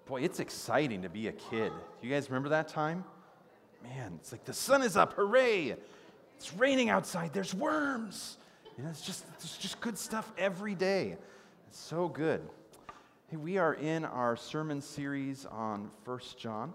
Boy, it's exciting to be a kid. Do you guys remember that time? Man, it's like the sun is up, hooray! It's raining outside, there's worms. It's just good stuff every day. It's so good. Hey, we are in our sermon series on 1 John,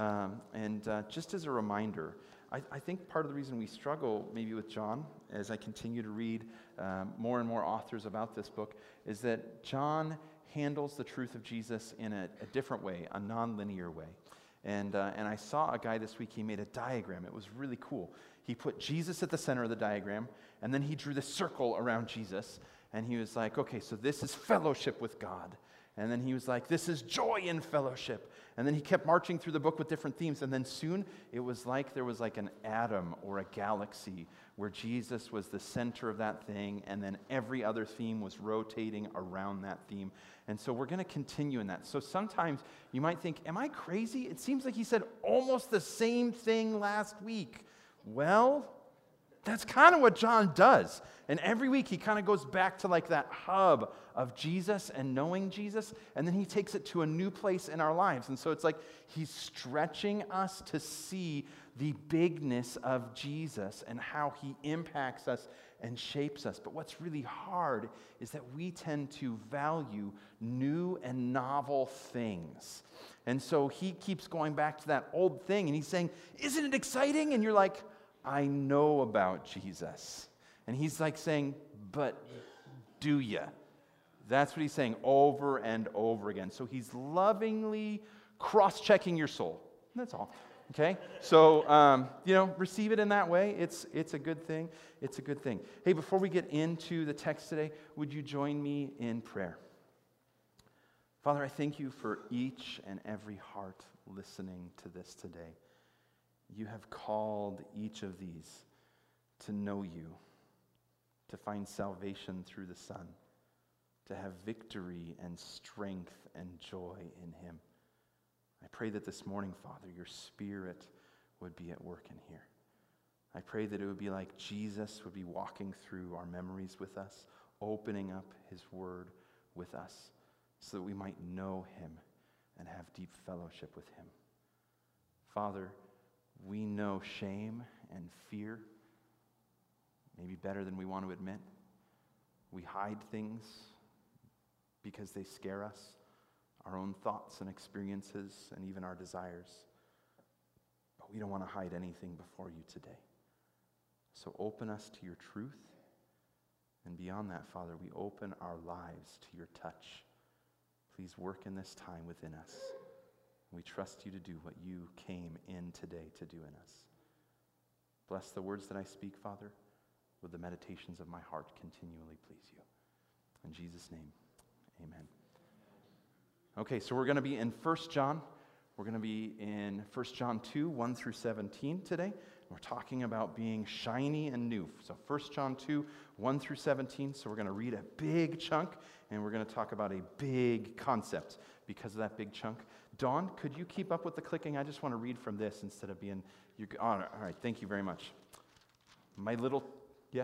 and just as a reminder, I think part of the reason we struggle maybe with John, as I continue to read more and more authors about this book, is that John handles the truth of Jesus in a different way, a non-linear way. And I saw a guy this week, he made a diagram. It was really cool. He put Jesus at the center of the diagram, and then he drew the circle around Jesus, and he was like, okay, so this is fellowship with God. And then he was like, this is joy in fellowship. And then he kept marching through the book with different themes. And then soon it was like there was like an atom or a galaxy where Jesus was the center of that thing. And then every other theme was rotating around that theme. And so we're going to continue in that. So sometimes you might think, am I crazy? It seems like he said almost the same thing last week. Well, that's kind of what John does. And every week he kind of goes back to like that hub of Jesus and knowing Jesus, and then he takes it to a new place in our lives. And so it's like he's stretching us to see the bigness of Jesus and how he impacts us and shapes us. But what's really hard is that we tend to value new and novel things. And so he keeps going back to that old thing, and he's saying, isn't it exciting? And you're like, I know about Jesus. And he's like saying, but do ya? That's what he's saying over and over again. So he's lovingly cross-checking your soul. That's all. Okay? So, receive it in that way. It's a good thing. It's a good thing. Hey, before we get into the text today, would you join me in prayer? Father, I thank you for each and every heart listening to this today. You have called each of these to know you, to find salvation through the Son, to have victory and strength and joy in him. I pray that this morning, Father, your Spirit would be at work in here. I pray that it would be like Jesus would be walking through our memories with us, opening up his word with us, so that we might know him and have deep fellowship with him. Father, we know shame and fear, maybe better than we want to admit. We hide things because they scare us, our own thoughts and experiences, and even our desires. But we don't want to hide anything before you today. So open us to your truth, and beyond that, Father, we open our lives to your touch. Please work in this time within us. We trust you to do what you came in today to do in us. Bless the words that I speak, Father. Would the meditations of my heart continually please you. In Jesus' name, amen. Okay, so we're going to be in 1 John. We're going to be in 1 John 2, 1 through 17 today. We're talking about being shiny and new. So 1 John 2, 1 through 17. So we're going to read a big chunk, and we're going to talk about a big concept because of that big chunk. Dawn, could you keep up with the clicking? I just want to read from this instead of being... all right, thank you very much. My little... Yeah?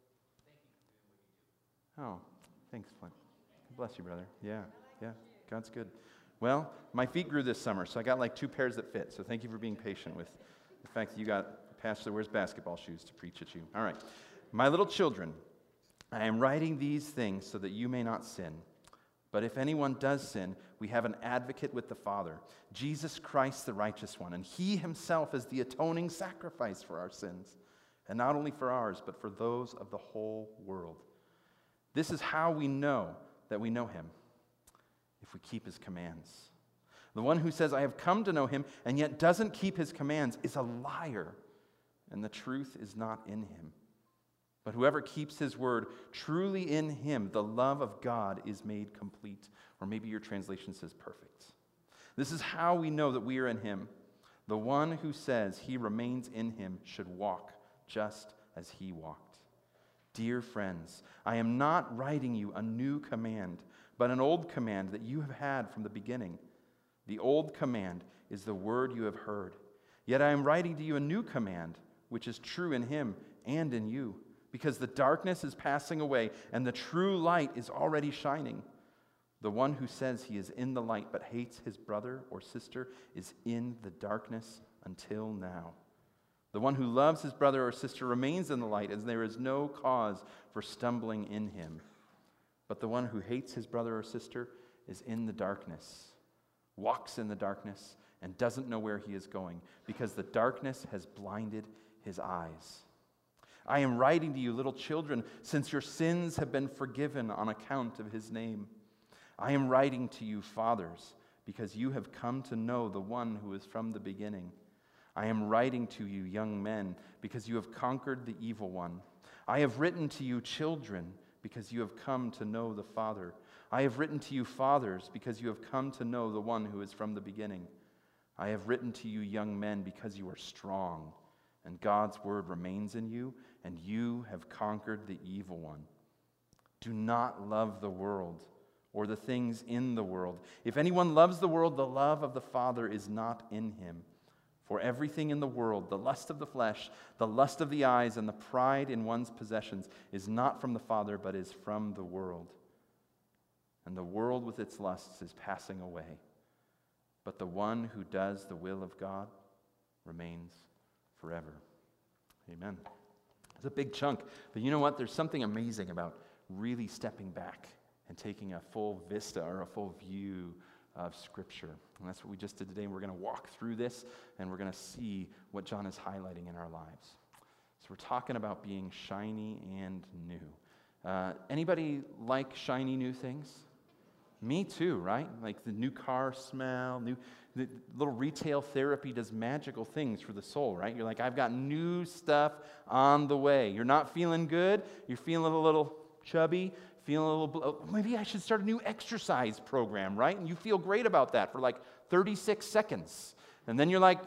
Oh, thanks, Flint. Bless you, brother. Yeah, God's good. Well, my feet grew this summer, so I got like 2 pairs that fit. So thank you for being patient with the fact that you got Pastor wears basketball shoes to preach at you. All right. My little children, I am writing these things so that you may not sin. But if anyone does sin, we have an advocate with the Father, Jesus Christ, the righteous one. And he himself is the atoning sacrifice for our sins. And not only for ours, but for those of the whole world. This is how we know that we know him, if we keep his commands. The one who says, I have come to know him, and yet doesn't keep his commands is a liar, and the truth is not in him. But whoever keeps his word, truly in him, the love of God is made complete. Or maybe your translation says perfect. This is how we know that we are in him. The one who says he remains in him should walk just as he walked. Dear friends, I am not writing you a new command, but an old command that you have had from the beginning. The old command is the word you have heard. Yet I am writing to you a new command, which is true in him and in you, because the darkness is passing away and the true light is already shining. The one who says he is in the light but hates his brother or sister is in the darkness until now. The one who loves his brother or sister remains in the light, as there is no cause for stumbling in him. But the one who hates his brother or sister is in the darkness, walks in the darkness, and doesn't know where he is going, because the darkness has blinded his eyes. I am writing to you, little children, since your sins have been forgiven on account of his name. I am writing to you, fathers, because you have come to know the one who is from the beginning. I am writing to you, young men, because you have conquered the evil one. I have written to you, children, because you have come to know the Father. I have written to you, fathers, because you have come to know the one who is from the beginning. I have written to you, young men, because you are strong, and God's word remains in you, and you have conquered the evil one. Do not love the world or the things in the world. If anyone loves the world, the love of the Father is not in him. For everything in the world, the lust of the flesh, the lust of the eyes, and the pride in one's possessions is not from the Father, but is from the world. And the world with its lusts is passing away. But the one who does the will of God remains forever. Amen. It's a big chunk. But you know what? There's something amazing about really stepping back and taking a full vista or a full view of Scripture. And that's what we just did today. And we're going to walk through this, and we're going to see what John is highlighting in our lives. So we're talking about being shiny and new. Anybody like shiny new things? Me too, right? Like the new car smell, the little retail therapy does magical things for the soul, right? You're like, I've got new stuff on the way. You're not feeling good. You're feeling a little chubby. Feeling a little, maybe I should start a new exercise program, right? And you feel great about that for like 36 seconds. And then you're like,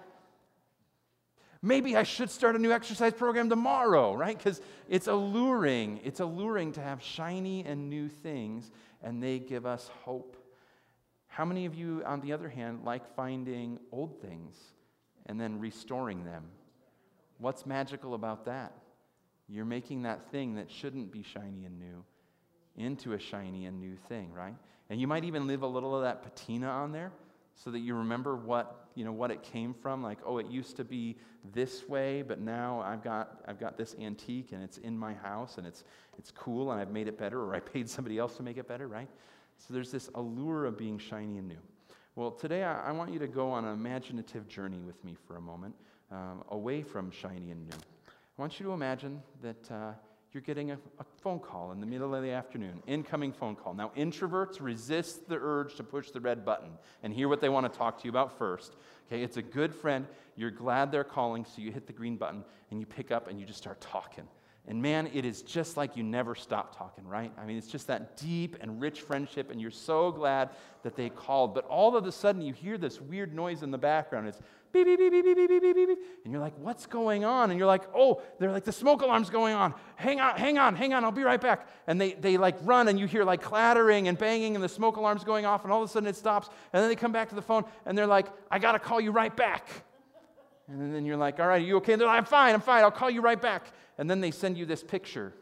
maybe I should start a new exercise program tomorrow, right? Because it's alluring. It's alluring to have shiny and new things, and they give us hope. How many of you, on the other hand, like finding old things and then restoring them? What's magical about that? You're making that thing that shouldn't be shiny and new into a shiny and new thing, right? And you might even leave a little of that patina on there so that you remember what it came from. Like, oh, it used to be this way, but now I've got this antique and it's in my house and it's cool and I've made it better, or I paid somebody else to make it better, right? So there's this allure of being shiny and new. Well, today I want you to go on an imaginative journey with me for a moment, away from shiny and new. I want you to imagine that you're getting a phone call in the middle of the afternoon, incoming phone call. Now, introverts resist the urge to push the red button and hear what they want to talk to you about first. Okay, it's a good friend. You're glad they're calling, so you hit the green button and you pick up and you just start talking. And man, it is just like you never stop talking, right? I mean, it's just that deep and rich friendship, and you're so glad that they called. But all of a sudden, you hear this weird noise in the background. It's beep, beep, beep, beep, beep, beep, beep, beep, beep. And you're like, what's going on? And you're like, oh, they're like, the smoke alarm's going on. Hang on, I'll be right back. And they like run, and you hear like clattering and banging, and the smoke alarm's going off, and all of a sudden it stops. And then they come back to the phone, and they're like, I got to call you right back. And then you're like, all right, are you okay? And they're like, I'm fine, I'll call you right back. And then they send you this picture.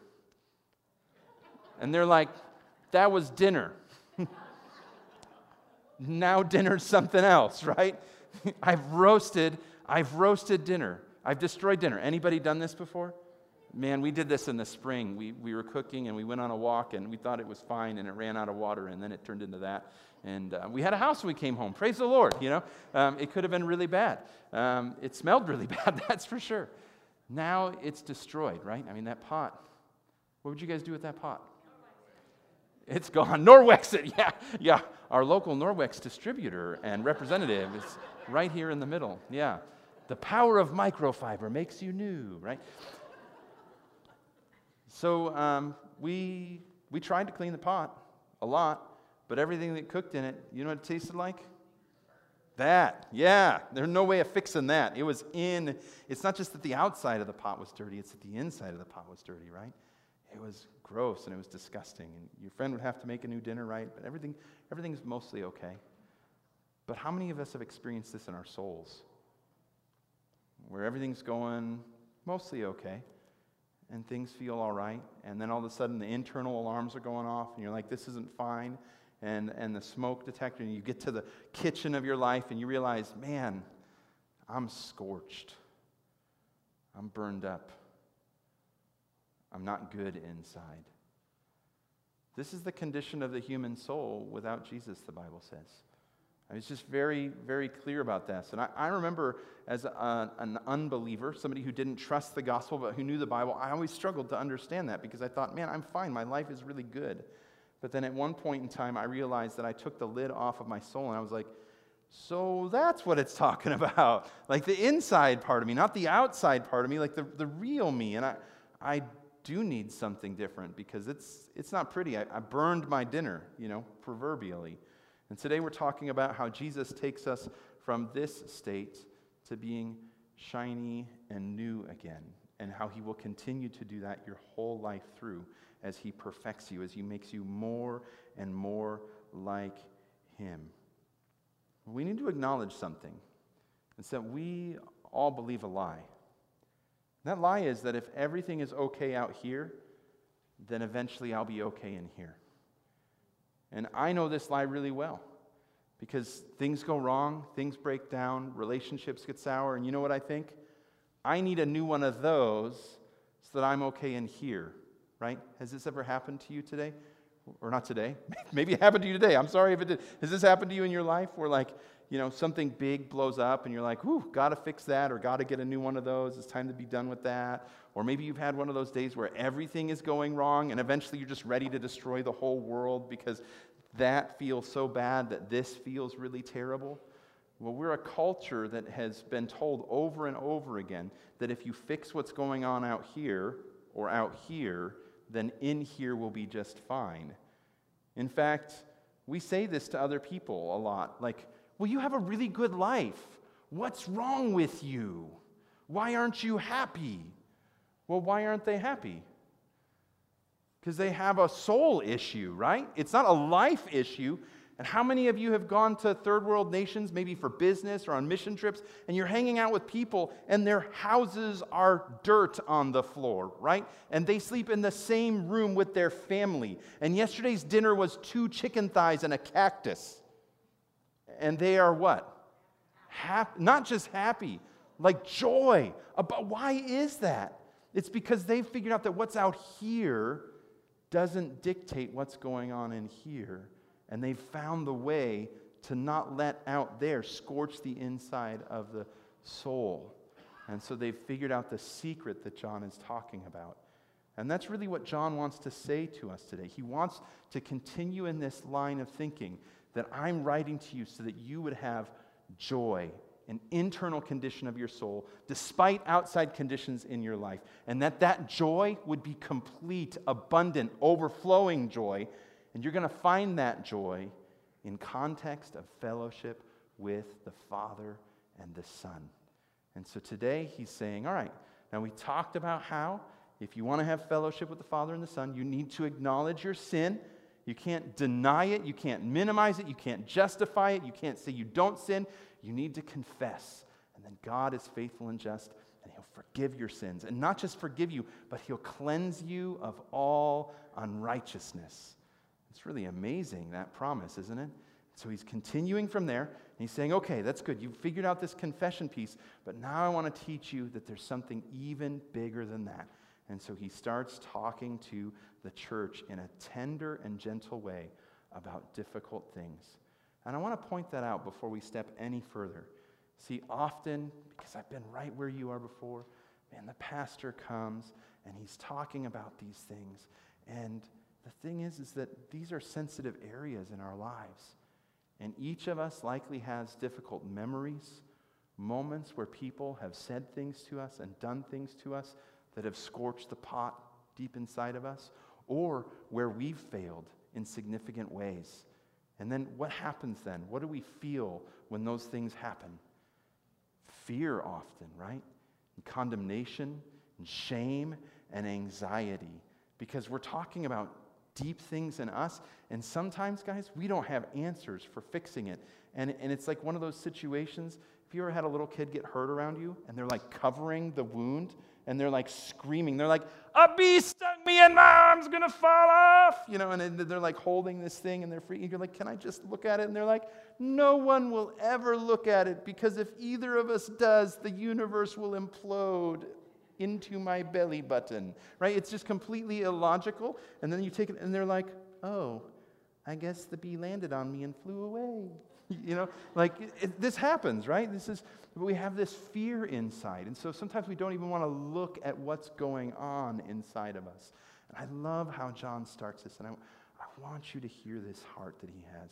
And they're like, that was dinner. Now dinner's something else, right? I've roasted dinner. I've destroyed dinner. Anybody done this before? Man, we did this in the spring. We were cooking and we went on a walk and we thought it was fine and it ran out of water and then it turned into that. And we had a house when we came home. Praise the Lord, you know. It could have been really bad. It smelled really bad, that's for sure. Now it's destroyed, right? I mean, that pot. What would you guys do with that pot? It's gone. Norwex it, yeah. Our local Norwex distributor and representative is right here in the middle, yeah. The power of microfiber makes you new, right? So we tried to clean the pot a lot, but everything that cooked in it, you know what it tasted like? That, yeah. There's no way of fixing that. It's not just that the outside of the pot was dirty, it's that the inside of the pot was dirty, right? It was gross and it was disgusting. And your friend would have to make a new dinner, right? But everything's mostly okay. But how many of us have experienced this in our souls? Where everything's going mostly okay, and things feel all right, and then all of a sudden the internal alarms are going off, and you're like, this isn't fine, and the smoke detector, and you get to the kitchen of your life and you realize, man, I'm scorched. I'm burned up. I'm not good inside. This is the condition of the human soul without Jesus, the Bible says. It's just very, very clear about this. And I remember as an unbeliever, somebody who didn't trust the gospel but who knew the Bible, I always struggled to understand that because I thought, man, I'm fine. My life is really good. But then at one point in time, I realized that I took the lid off of my soul and I was like, so that's what it's talking about. Like the inside part of me, not the outside part of me, like the real me. And I do need something different because it's not pretty. I burned my dinner, proverbially. And today we're talking about how Jesus takes us from this state to being shiny and new again, and how he will continue to do that your whole life through as he perfects you, as he makes you more and more like him. We need to acknowledge something. It's that we all believe a lie. That lie is that if everything is okay out here, then eventually I'll be okay in here. And I know this lie really well because things go wrong, things break down, relationships get sour, and you know what I think? I need a new one of those so that I'm okay in here, right? Has this ever happened to you today? Or not today? Maybe it happened to you today. I'm sorry if it did. Has this happened to you in your life where something big blows up and you're like, whew, got to fix that or got to get a new one of those. It's time to be done with that. Or maybe you've had one of those days where everything is going wrong and eventually you're just ready to destroy the whole world because that feels so bad that this feels really terrible. Well, we're a culture that has been told over and over again that if you fix what's going on out here or out here, then in here will be just fine. In fact, we say this to other people a lot, like, well, you have a really good life. What's wrong with you? Why aren't you happy? Well, why aren't they happy? Because they have a soul issue, right? It's not a life issue. And how many of you have gone to third world nations, maybe for business or on mission trips, and you're hanging out with people and their houses are dirt on the floor, right? And they sleep in the same room with their family. And yesterday's dinner was 2 chicken thighs and a cactus. And they are what? Not just happy, like joy. But why is that? It's because they've figured out that what's out here doesn't dictate what's going on in here. And they've found the way to not let out there scorch the inside of the soul. And so they've figured out the secret that John is talking about. And that's really what John wants to say to us today. He wants to continue in this line of thinking that I'm writing to you so that you would have joy, an internal condition of your soul, despite outside conditions in your life. And that joy would be complete, abundant, overflowing joy. And you're going to find that joy in context of fellowship with the Father and the Son. And so today he's saying, all right, now we talked about how if you want to have fellowship with the Father and the Son, you need to acknowledge your sin. You can't deny it. You can't minimize it. You can't justify it. You can't say you don't sin. You need to confess. And then God is faithful and just, and he'll forgive your sins. And not just forgive you, but he'll cleanse you of all unrighteousness. It's really amazing, that promise, isn't it? So he's continuing from there, and he's saying, okay, that's good. You've figured out this confession piece, but now I want to teach you that there's something even bigger than that. And so he starts talking to the church in a tender and gentle way about difficult things. And I want to point that out before we step any further. See, often, because I've been right where you are before, man, the pastor comes, and he's talking about these things, and the thing is that these are sensitive areas in our lives. And each of us likely has difficult memories, moments where people have said things to us and done things to us that have scorched the pot deep inside of us, or where we've failed in significant ways. And then what happens then? What do we feel when those things happen? Fear often, right? And condemnation, and shame, and anxiety. Because we're talking about deep things in us, and sometimes, guys, we don't have answers for fixing it. And it's like one of those situations, if you ever had a little kid get hurt around you, and they're like covering the wound, and they're like screaming. They're like, a bee stung me and my arm's going to fall off. And they're like holding this thing and they're freaking. You're like, can I just look at it? And they're like, no one will ever look at it because if either of us does, the universe will implode into my belly button, right? It's just completely illogical. And then you take it and they're like, oh, I guess the bee landed on me and flew away. This happens, right? We have this fear inside. And so sometimes we don't even want to look at what's going on inside of us. And I love how John starts this. And I want you to hear this heart that he has.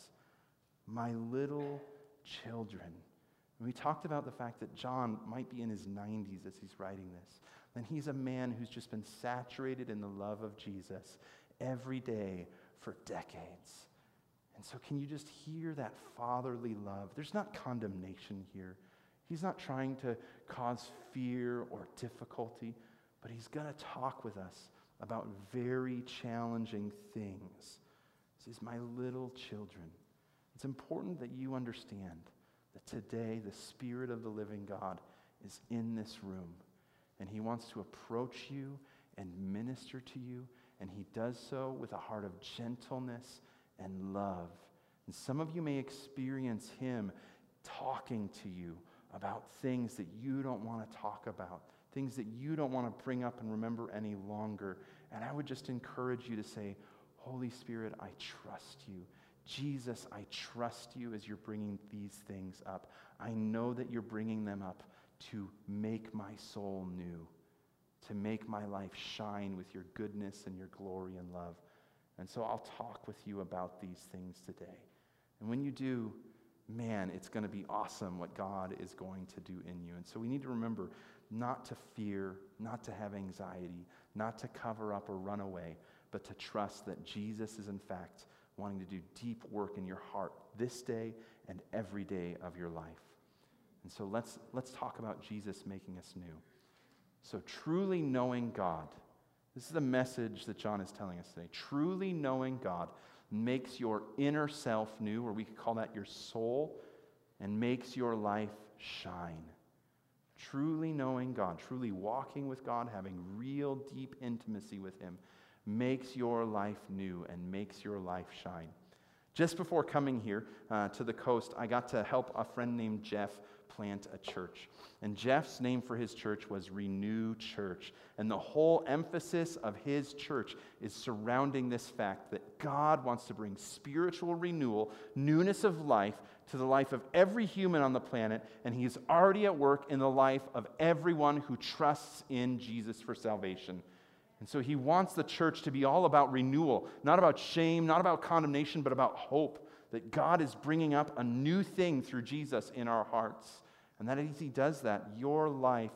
My little children. And we talked about the fact that John might be in his 90s as he's writing this. And he's a man who's just been saturated in the love of Jesus every day for decades. And so can you just hear that fatherly love? There's not condemnation here. He's not trying to cause fear or difficulty, but he's going to talk with us about very challenging things. He says, my little children. It's important that you understand that today the Spirit of the living God is in this room, and he wants to approach you and minister to you, and he does so with a heart of gentleness and love. And some of you may experience him talking to you about things that you don't want to talk about, things that you don't want to bring up and remember any longer. And I would just encourage you to say, Holy Spirit, I trust you. Jesus, I trust you as you're bringing these things up. I know that you're bringing them up to make my soul new, to make my life shine with your goodness and your glory and love. And so I'll talk with you about these things today. And when you do, man, it's going to be awesome what God is going to do in you. And so we need to remember not to fear, not to have anxiety, not to cover up or run away, but to trust that Jesus is in fact wanting to do deep work in your heart this day and every day of your life. And so let's talk about Jesus making us new. So truly knowing God, this is the message that John is telling us today. Truly knowing God makes your inner self new, or we could call that your soul, and makes your life shine. Truly knowing God, truly walking with God, having real deep intimacy with him, makes your life new and makes your life shine. Just before coming here to the coast, I got to help a friend named Jeff plant a church. And Jeff's name for his church was Renew Church. And the whole emphasis of his church is surrounding this fact that God wants to bring spiritual renewal, newness of life, to the life of every human on the planet, and he is already at work in the life of everyone who trusts in Jesus for salvation. And so he wants the church to be all about renewal, not about shame, not about condemnation, but about hope, that God is bringing up a new thing through Jesus in our hearts. And that as he does that, your life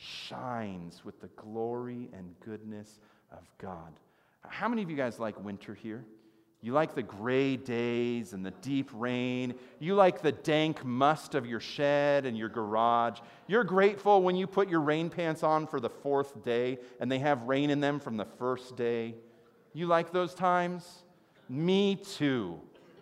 shines with the glory and goodness of God. How many of you guys like winter here? You like the gray days and the deep rain. You like the dank must of your shed and your garage. You're grateful when you put your rain pants on for the 4th day and they have rain in them from the 1st day. You like those times? Me too.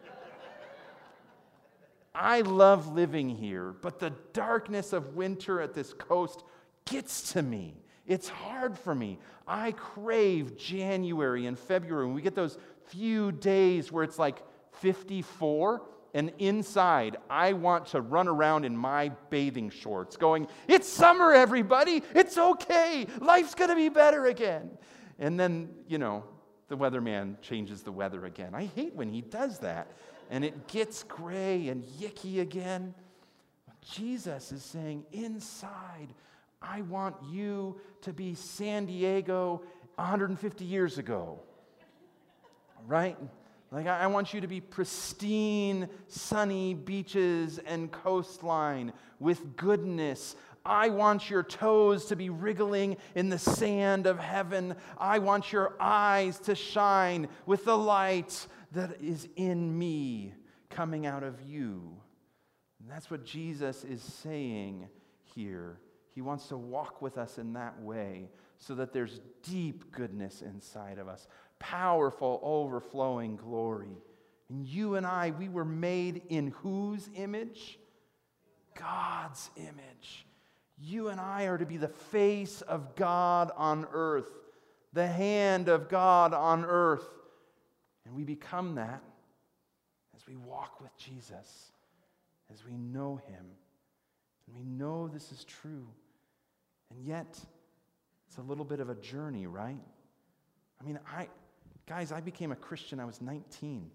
I love living here, but the darkness of winter at this coast gets to me. It's hard for me. I crave January and February when we get those few days where it's like 54, and inside I want to run around in my bathing shorts going, it's summer, everybody. It's okay. Life's going to be better again. And then, the weatherman changes the weather again. I hate when he does that. And it gets gray and yicky again. Jesus is saying, inside, I want you to be San Diego 150 years ago. Right? Like, I want you to be pristine, sunny beaches and coastline with goodness. I want your toes to be wriggling in the sand of heaven. I want your eyes to shine with the light that is in me coming out of you. And that's what Jesus is saying here. He wants to walk with us in that way so that there's deep goodness inside of us, powerful, overflowing glory. And you and I, we were made in whose image? God's image. You and I are to be the face of God on earth, the hand of God on earth. And we become that as we walk with Jesus, as we know him. And we know this is true. And yet, it's a little bit of a journey, right? I mean, I became a Christian, I was 19.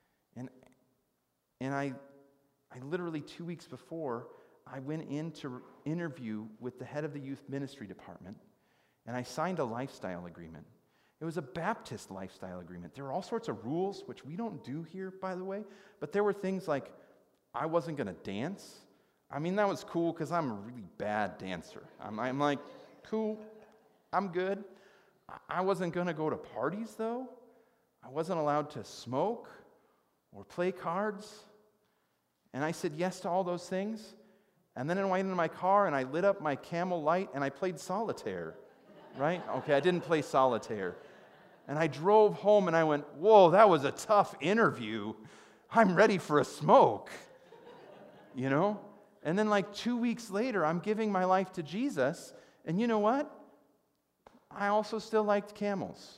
And I literally 2 weeks before, I went in to interview with the head of the youth ministry department, and I signed a lifestyle agreement. It was a Baptist lifestyle agreement. There were all sorts of rules, which we don't do here, by the way, but there were things like I wasn't going to dance. I mean, that was cool because I'm a really bad dancer. I'm like, cool, I'm good. I wasn't going to go to parties, though. I wasn't allowed to smoke or play cards. And I said yes to all those things. And then I went into my car and I lit up my Camel Light and I played solitaire, right? Okay, I didn't play solitaire. And I drove home and I went, whoa, that was a tough interview. I'm ready for a smoke, you know? And then like 2 weeks later, I'm giving my life to Jesus. And you know what? I also still liked camels.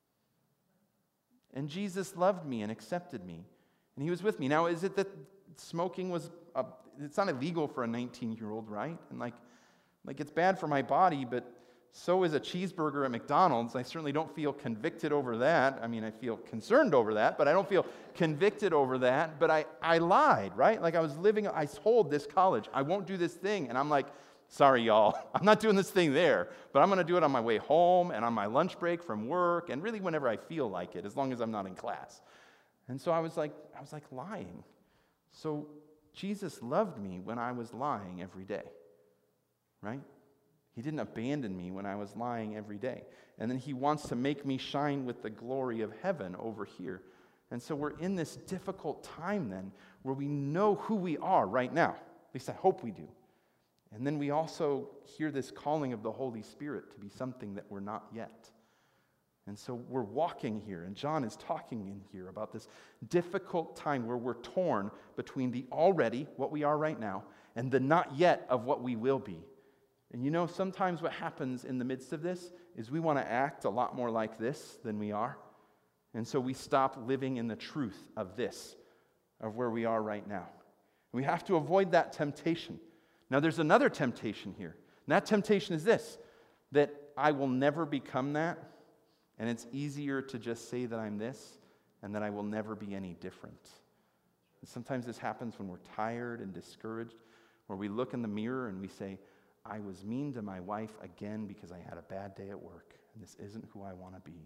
And Jesus loved me and accepted me. And he was with me. Now, is it that smoking was, it's not illegal for a 19-year-old, right? And like it's bad for my body, but so is a cheeseburger at McDonald's. I certainly don't feel convicted over that. I mean, I feel concerned over that, but I don't feel convicted over that. But I lied, right? Like I told this college, I won't do this thing. And I'm like, sorry, y'all, I'm not doing this thing there, but I'm going to do it on my way home and on my lunch break from work and really whenever I feel like it, as long as I'm not in class. And so I was like lying. So Jesus loved me when I was lying every day, right? He didn't abandon me when I was lying every day. And then he wants to make me shine with the glory of heaven over here. And so we're in this difficult time then where we know who we are right now. At least I hope we do. And then we also hear this calling of the Holy Spirit to be something that we're not yet. And so we're walking here, and John is talking in here about this difficult time where we're torn between the already, what we are right now, and the not yet of what we will be. And you know, sometimes what happens in the midst of this is we want to act a lot more like this than we are. And so we stop living in the truth of this, of where we are right now. We have to avoid that temptation. Now, there's another temptation here. And that temptation is this, that I will never become that. And it's easier to just say that I'm this and that I will never be any different. And sometimes this happens when we're tired and discouraged, where we look in the mirror and we say, I was mean to my wife again because I had a bad day at work, and this isn't who I want to be.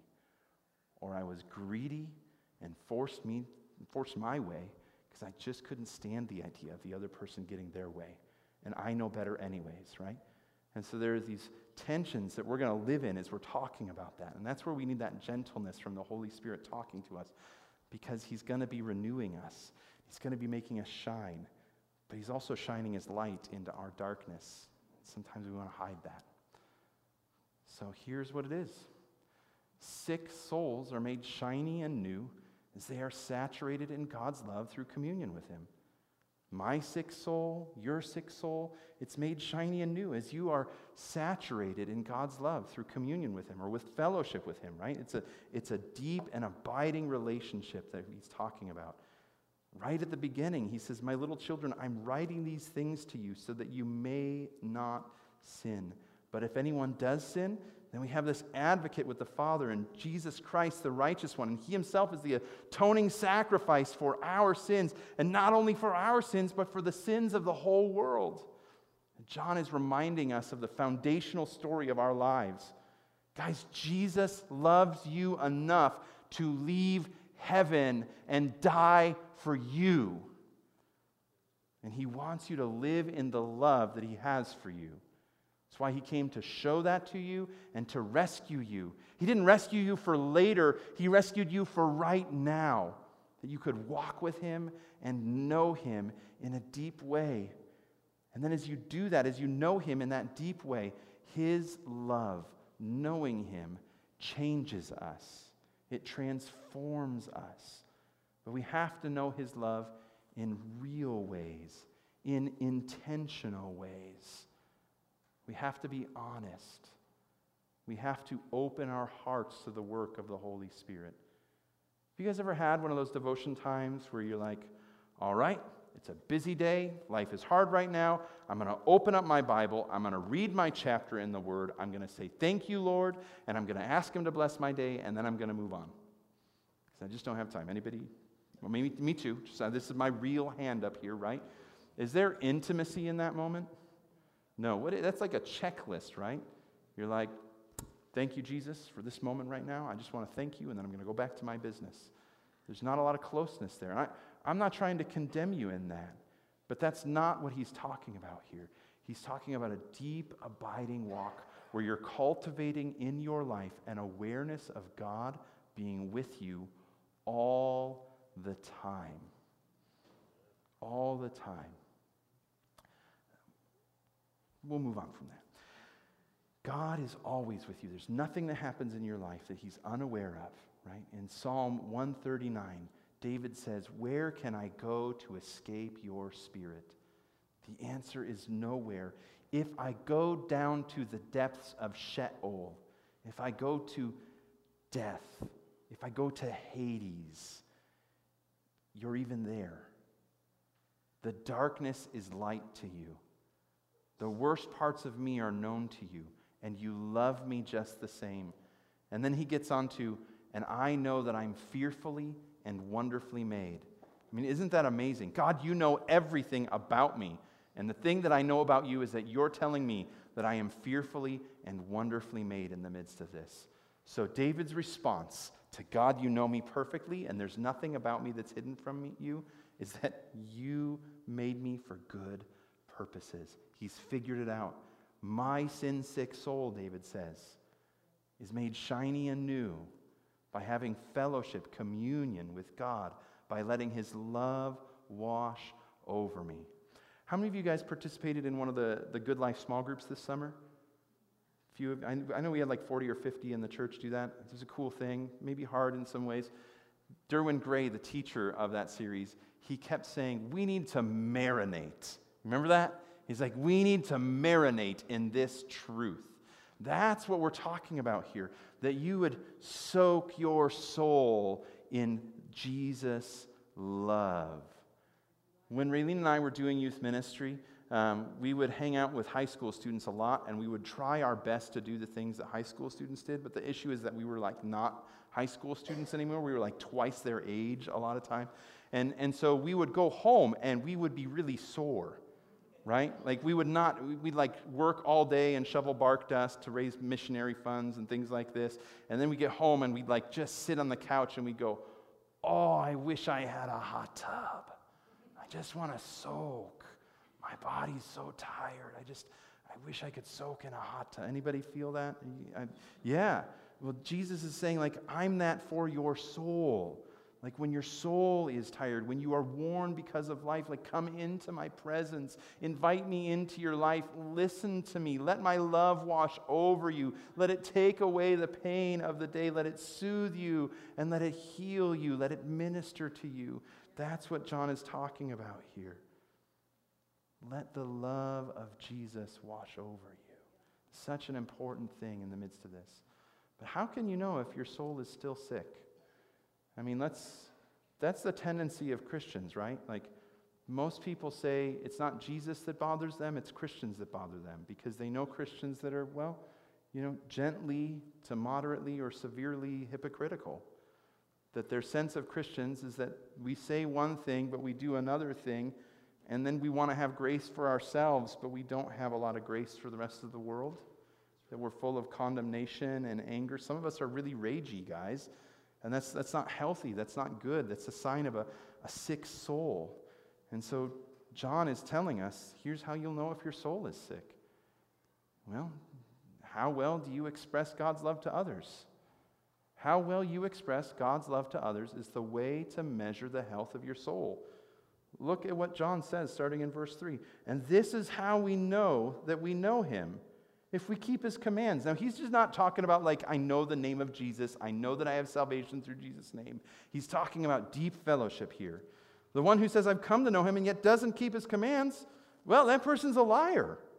Or I was greedy and forced my way because I just couldn't stand the idea of the other person getting their way. And I know better anyways, right? And so there are these tensions that we're going to live in as we're talking about that. And that's where we need that gentleness from the Holy Spirit talking to us, because he's going to be renewing us. He's going to be making us shine. But he's also shining his light into our darkness. Sometimes we want to hide that. So here's what it is. Sick souls are made shiny and new as they are saturated in God's love through communion with him. My sick soul, your sick soul, it's made shiny and new as you are saturated in God's love through communion with him or with fellowship with him, right? It's a deep and abiding relationship that he's talking about. Right at the beginning, he says, my little children, I'm writing these things to you so that you may not sin. But if anyone does sin, then we have this advocate with the Father and Jesus Christ, the righteous one. And he himself is the atoning sacrifice for our sins. And not only for our sins, but for the sins of the whole world. And John is reminding us of the foundational story of our lives. Guys, Jesus loves you enough to leave heaven and die for you. And he wants you to live in the love that he has for you. That's why he came to show that to you and to rescue you. He didn't rescue you for later. He rescued you for right now, that you could walk with him and know him in a deep way. And then as you do that, as you know him in that deep way, his love, knowing him, changes us. It transforms us. But we have to know his love in real ways, in intentional ways. We have to be honest. We have to open our hearts to the work of the Holy Spirit. Have you guys ever had one of those devotion times where you're like, all right, it's a busy day, life is hard right now, I'm going to open up my Bible, I'm going to read my chapter in the Word, I'm going to say thank you, Lord, and I'm going to ask Him to bless my day, and then I'm going to move on. Because I just don't have time. Anybody? Well, maybe me too. This is my real hand up here, right? Is there intimacy in that moment? No. That's like a checklist, right? You're like, thank you, Jesus, for this moment right now. I just want to thank you, and then I'm going to go back to my business. There's not a lot of closeness there. And I'm not trying to condemn you in that, but that's not what he's talking about here. He's talking about a deep, abiding walk where you're cultivating in your life an awareness of God being with you all the time. All the time. We'll move on from that. God is always with you. There's nothing that happens in your life that He's unaware of, right? In Psalm 139, David says, "Where can I go to escape your spirit?" The answer is nowhere. If I go down to the depths of Sheol, if I go to death, if I go to Hades, you're even there. The darkness is light to you. The worst parts of me are known to you, and you love me just the same. And then he gets on to, and I know that I'm fearfully and wonderfully made. I mean, isn't that amazing? God, you know everything about me. And the thing that I know about you is that you're telling me that I am fearfully and wonderfully made in the midst of this. So David's response to God, you know me perfectly, and there's nothing about me that's hidden from you, is that you made me for good purposes. He's figured it out. My sin-sick soul, David says, is made shiny and new by having fellowship, communion with God, by letting His love wash over me. How many of you guys participated in one of the Good Life small groups this summer? I know we had like 40 or 50 in the church do that. It was a cool thing, maybe hard in some ways. Derwin Gray, the teacher of that series, he kept saying, we need to marinate. Remember that? He's like, we need to marinate in this truth. That's what we're talking about here, that you would soak your soul in Jesus' love. When Raylene and I were doing youth ministry, we would hang out with high school students a lot, and we would try our best to do the things that high school students did, but the issue is that we were like not high school students anymore. We were like twice their age a lot of time. And so we would go home, and we would be really sore. Right? Like we'd like work all day and shovel bark dust to raise missionary funds and things like this. And then we get home and we'd like just sit on the couch and we'd go, oh, I wish I had a hot tub. I just want to soak. My body's so tired. I wish I could soak in a hot tub. Anybody feel that? Yeah. Well, Jesus is saying like, I'm that for your soul. Like when your soul is tired, when you are worn because of life, like come into my presence, invite me into your life, listen to me, let my love wash over you, let it take away the pain of the day, let it soothe you, and let it heal you, let it minister to you. That's what John is talking about here. Let the love of Jesus wash over you. Such an important thing in the midst of this. But how can you know if your soul is still sick? I mean, that's the tendency of Christians, right? Like, most people say it's not Jesus that bothers them, it's Christians that bother them, because they know Christians that are, well, gently to moderately or severely hypocritical. That their sense of Christians is that we say one thing, but we do another thing, and then we want to have grace for ourselves, but we don't have a lot of grace for the rest of the world. That we're full of condemnation and anger. Some of us are really ragey, guys. And that's not healthy. That's not good. That's a sign of a sick soul. And so John is telling us, here's how you'll know if your soul is sick. Well, how well do you express God's love to others? How well you express God's love to others is the way to measure the health of your soul. Look at what John says, starting in verse 3. And this is how we know that we know Him, if we keep His commands. Now, he's just not talking about like, I know the name of Jesus. I know that I have salvation through Jesus' name. He's talking about deep fellowship here. The one who says, I've come to know Him and yet doesn't keep His commands, well, that person's a liar.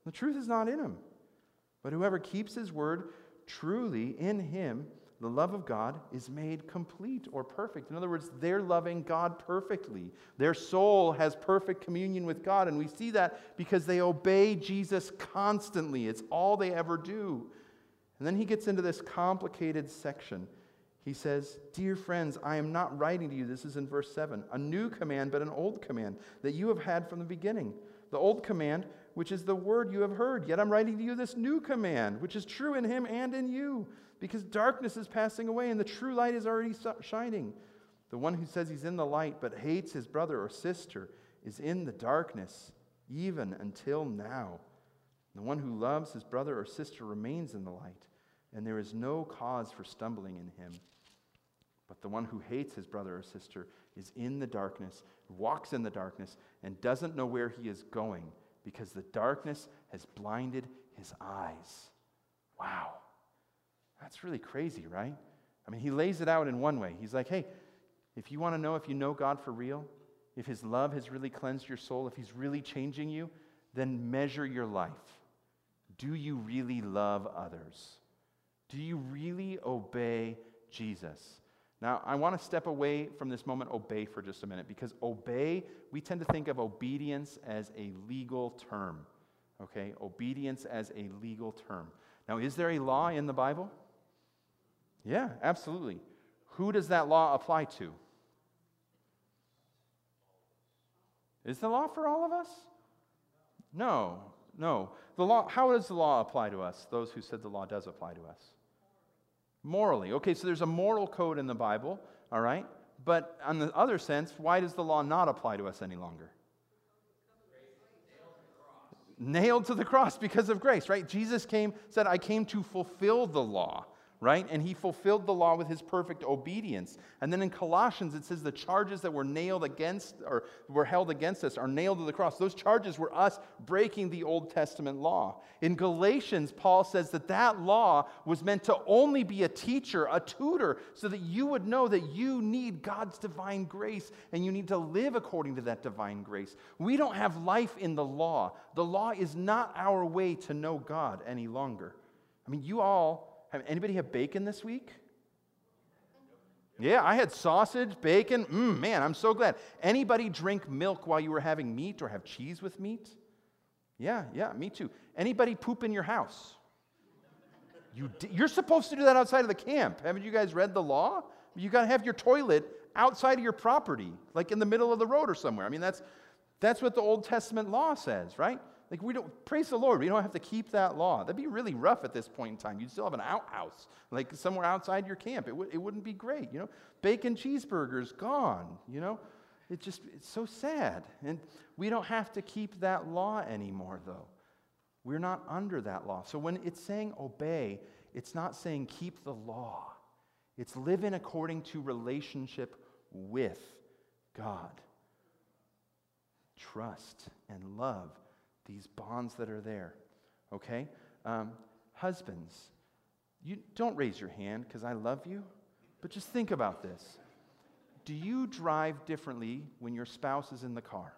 The truth is not in him. But whoever keeps his word, truly in him, the love of God is made complete or perfect. In other words, they're loving God perfectly. Their soul has perfect communion with God, and we see that because they obey Jesus constantly. It's all they ever do. And then he gets into this complicated section. He says, "Dear friends, I am not writing to you," this is in verse 7, "a new command, but an old command that you have had from the beginning. The old command, which is the word you have heard. Yet I'm writing to you this new command, which is true in him and in you, because darkness is passing away and the true light is already shining. The one who says he's in the light but hates his brother or sister is in the darkness, even until now. The one who loves his brother or sister remains in the light, and there is no cause for stumbling in him. But the one who hates his brother or sister is in the darkness, walks in the darkness, and doesn't know where he is going, because the darkness has blinded his eyes." Wow. That's really crazy, right? I mean, he lays it out in one way. He's like, hey, if you want to know if you know God for real, if his love has really cleansed your soul, if he's really changing you, then measure your life. Do you really love others? Do you really obey Jesus? Now, I want to step away from this moment, obey, for just a minute, because obey, we tend to think of obedience as a legal term, okay? Obedience as a legal term. Now, is there a law in the Bible? Yeah, absolutely. Who does that law apply to? Is the law for all of us? No. The law. How does the law apply to us? Those who said the law does apply to us. Morally. Okay, so there's a moral code in the Bible, all right? But on the other sense, why does the law not apply to us any longer? Nailed to the cross because of grace, right? Jesus said, I came to fulfill the law, right? And he fulfilled the law with his perfect obedience. And then in Colossians, it says the charges that were nailed against, or were held against us, are nailed to the cross. Those charges were us breaking the Old Testament law. In Galatians, Paul says that law was meant to only be a teacher, a tutor, so that you would know that you need God's divine grace and you need to live according to that divine grace. We don't have life in the law. The law is not our way to know God any longer. I mean, anybody have bacon this week? Yeah, I had sausage, bacon. Man, I'm so glad. Anybody drink milk while you were having meat or have cheese with meat? Yeah, me too. Anybody poop in your house? You're supposed to do that outside of the camp. Haven't you guys read the law? You got to have your toilet outside of your property, like in the middle of the road or somewhere. I mean, that's what the Old Testament law says, right? Like, praise the Lord, we don't have to keep that law. That'd be really rough at this point in time. You'd still have an outhouse, like somewhere outside your camp. It wouldn't be great, Bacon cheeseburgers, gone, It's so sad. And we don't have to keep that law anymore, though. We're not under that law. So when it's saying obey, it's not saying keep the law. It's living according to relationship with God. Trust and love these bonds that are there, okay? Husbands, you don't raise your hand because I love you, but just think about this. Do you drive differently when your spouse is in the car?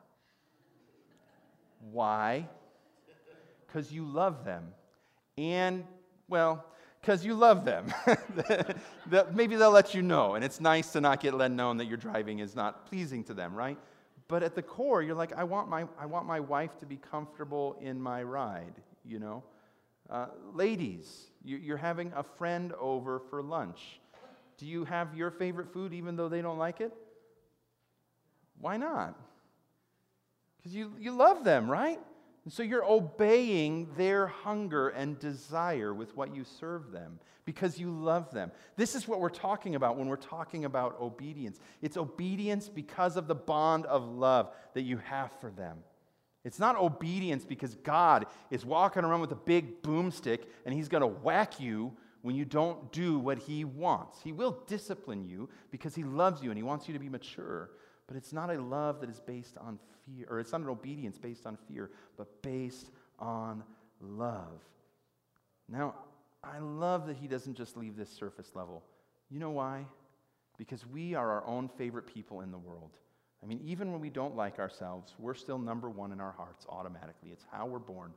Why? Because you love them. And, because you love them. Maybe they'll let you know, and it's nice to not get let known that your driving is not pleasing to them, right? But at the core, you're like, I want my wife to be comfortable in my ride, Ladies, you're having a friend over for lunch. Do you have your favorite food even though they don't like it? Why not? Because you love them, right? And so you're obeying their hunger and desire with what you serve them because you love them. This is what we're talking about when we're talking about obedience. It's obedience because of the bond of love that you have for them. It's not obedience because God is walking around with a big boomstick and he's going to whack you when you don't do what he wants. He will discipline you because he loves you and he wants you to be mature. But it's not a love that is based on fear, or it's not an obedience based on fear, but based on love. Now, I love that he doesn't just leave this surface level. You know why? Because we are our own favorite people in the world. I mean, even when we don't like ourselves, we're still number one in our hearts automatically. It's how we're born.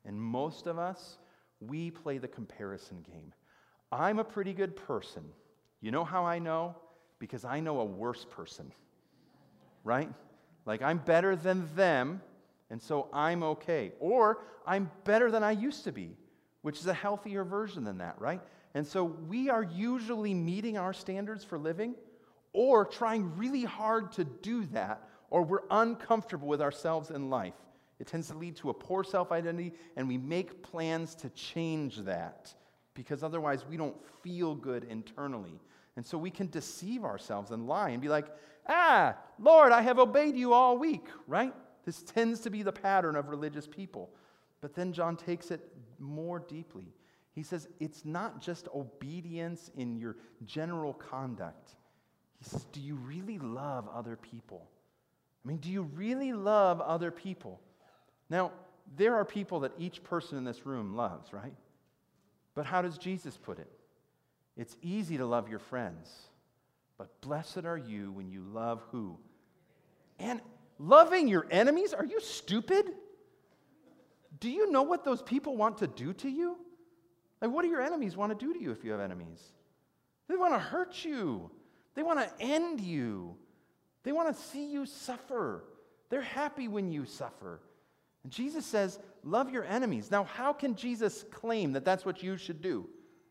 And most of us, we play the comparison game. I'm a pretty good person. You know how I know? Because I know a worse person, right? Like I'm better than them, and so I'm okay. Or I'm better than I used to be, which is a healthier version than that, right? And so we are usually meeting our standards for living or trying really hard to do that, or we're uncomfortable with ourselves in life. It tends to lead to a poor self-identity, and we make plans to change that because otherwise we don't feel good internally. And so we can deceive ourselves and lie and be like, Lord, I have obeyed you all week, right? This tends to be the pattern of religious people. But then John takes it more deeply. He says it's not just obedience in your general conduct. He says, do you really love other people? I mean, do you really love other people? Now, there are people that each person in this room loves, right? But how does Jesus put it? It's easy to love your friends, but blessed are you when you love who? And loving your enemies? Are you stupid? Do you know what those people want to do to you? Like, what do your enemies want to do to you if you have enemies? They want to hurt you. They want to end you. They want to see you suffer. They're happy when you suffer. And Jesus says, love your enemies. Now, how can Jesus claim that that's what you should do?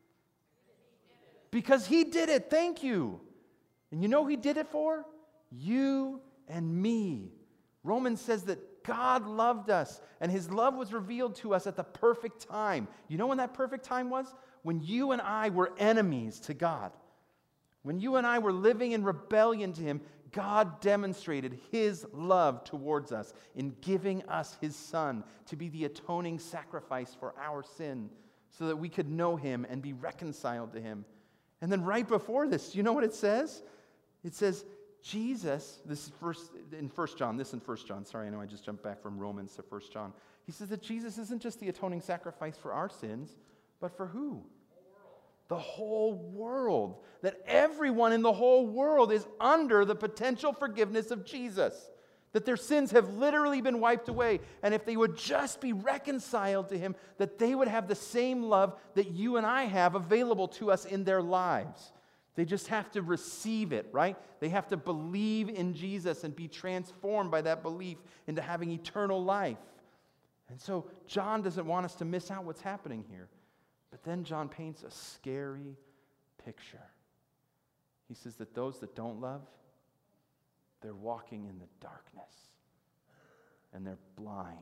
Because he did it. Thank you. And you know who he did it for? You and me. Romans says that God loved us, and his love was revealed to us at the perfect time. You know when that perfect time was? When you and I were enemies to God. When you and I were living in rebellion to him, God demonstrated his love towards us in giving us his Son to be the atoning sacrifice for our sin so that we could know him and be reconciled to him. And then right before this, you know what it says? It says, Jesus, this is in 1 John. Sorry, I know I just jumped back from Romans to 1 John. He says that Jesus isn't just the atoning sacrifice for our sins, but for who? The whole world. That everyone in the whole world is under the potential forgiveness of Jesus. That their sins have literally been wiped away. And if they would just be reconciled to him, that they would have the same love that you and I have available to us in their lives. They just have to receive it, right? They have to believe in Jesus and be transformed by that belief into having eternal life. And so John doesn't want us to miss out what's happening here. But then John paints a scary picture. He says that those that don't love, they're walking in the darkness. And they're blind.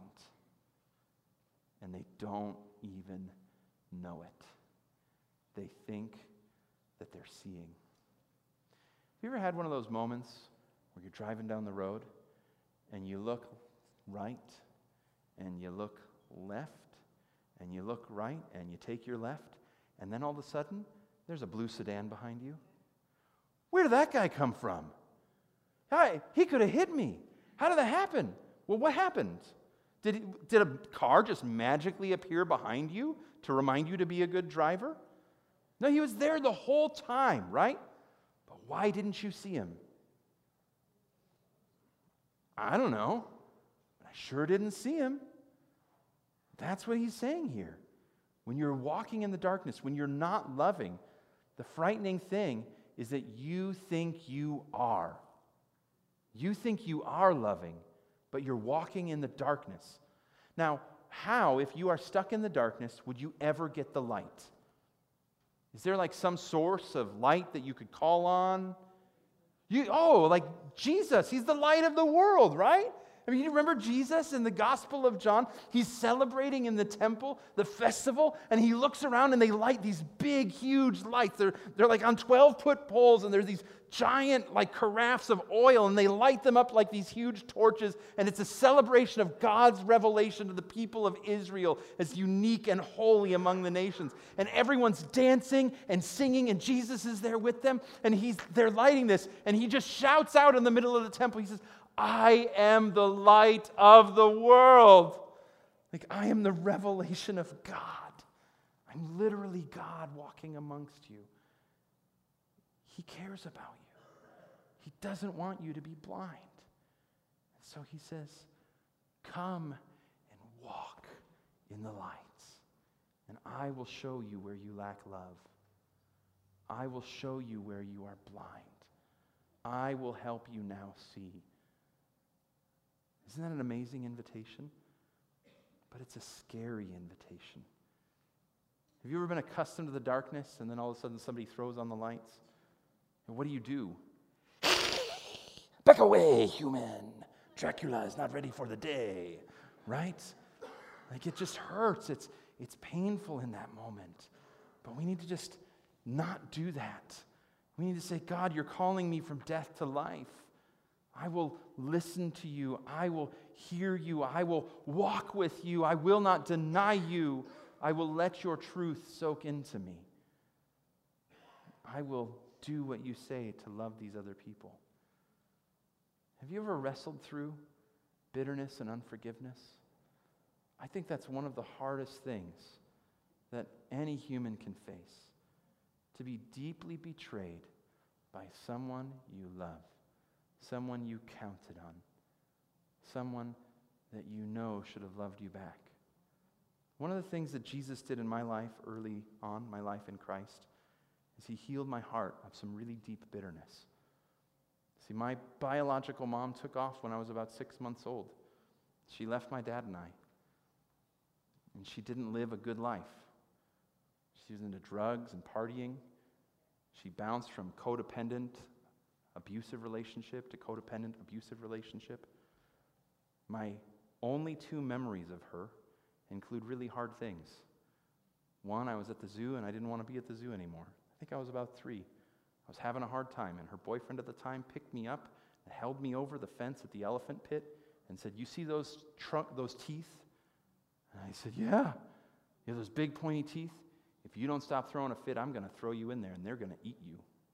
And they don't even know it. They think that they're seeing. Have you ever had one of those moments where you're driving down the road and you look right and you look left and you look right and you take your left and then all of a sudden there's a blue sedan behind you? Where did that guy come from? He could have hit me. How did that happen? Well, what happened? Did a car just magically appear behind you to remind you to be a good driver? No, he was there the whole time, right? But why didn't you see him? I don't know. I sure didn't see him. That's what he's saying here. When you're walking in the darkness, when you're not loving, the frightening thing is that you think you are. You think you are loving, but you're walking in the darkness. Now, how, if you are stuck in the darkness, would you ever get the light? Is there like some source of light that you could call on? Like Jesus, he's the light of the world, right? I mean, you remember Jesus in the Gospel of John? He's celebrating in the temple, the festival, and he looks around and they light these big, huge lights. They're like on 12-foot poles, and there's these giant like carafes of oil, and they light them up like these huge torches, and it's a celebration of God's revelation to the people of Israel as unique and holy among the nations. And everyone's dancing and singing, and Jesus is there with them, and they're lighting this, and he just shouts out in the middle of the temple. He says, I am the light of the world. Like, I am the revelation of God. I'm literally God walking amongst you. He cares about you. He doesn't want you to be blind. And so he says, come and walk in the light. And I will show you where you lack love. I will show you where you are blind. I will help you now see. Isn't that an amazing invitation? But it's a scary invitation. Have you ever been accustomed to the darkness and then all of a sudden somebody throws on the lights? And what do? Back away, human. Dracula is not ready for the day, right? Like it just hurts. It's painful in that moment. But we need to just not do that. We need to say, God, you're calling me from death to life. I will listen to you. I will hear you. I will walk with you. I will not deny you. I will let your truth soak into me. I will do what you say to love these other people. Have you ever wrestled through bitterness and unforgiveness? I think that's one of the hardest things that any human can face. To be deeply betrayed by someone you love, someone you counted on, someone that you know should have loved you back. One of the things that Jesus did in my life early on, my life in Christ, is he healed my heart of some really deep bitterness. See, my biological mom took off when I was about 6 months old. She left my dad and I. And she didn't live a good life. She was into drugs and partying. She bounced from codependent, abusive relationship to codependent, abusive relationship. My only 2 memories of her include really hard things. One, I was at the zoo and I didn't want to be at the zoo anymore. I think I was about 3. I was having a hard time, and her boyfriend at the time picked me up and held me over the fence at the elephant pit and said, "You see those teeth?" And I said, "Yeah. You have those big pointy teeth? If you don't stop throwing a fit, I'm going to throw you in there and they're going to eat you."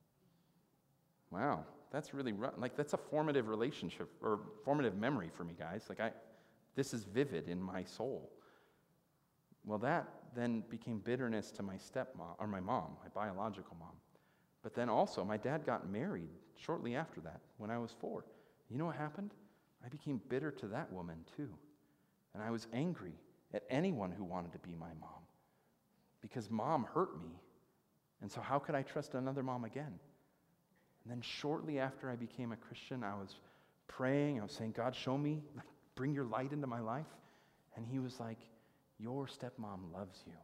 Wow, that's really rough. Like, that's a formative relationship or formative memory for me, guys. This is vivid in my soul. Well, that then became bitterness to my stepmom, or my mom, my biological mom. But then also, my dad got married shortly after that, when I was 4. You know what happened? I became bitter to that woman too. And I was angry at anyone who wanted to be my mom, because mom hurt me. And so how could I trust another mom again? And then shortly after I became a Christian, I was praying. I was saying, "God, show me, bring your light into my life." And he was like, "Your stepmom loves you.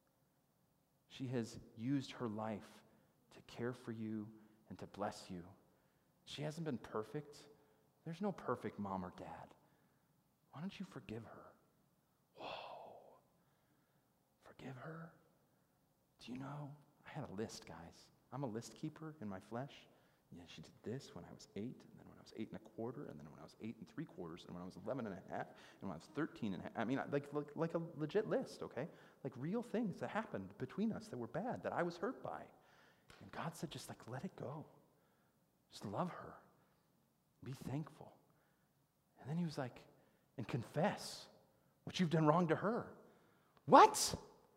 She has used her life to care for you and to bless you. She hasn't been perfect. There's no perfect mom or dad. Why don't you forgive her?" Whoa. Forgive her? Do you know, I had a list, guys. I'm a list keeper in my flesh. Yeah, she did this when I was 8, and then when I was 8 1/4, and then when I was 8 3/4, and when I was 11 1/2, and when I was 13 1/2. I mean, like a legit list, okay? Like real things that happened between us that were bad, that I was hurt by. And God said, just let it go. Just love her. Be thankful. And then he was like, and confess what you've done wrong to her. What?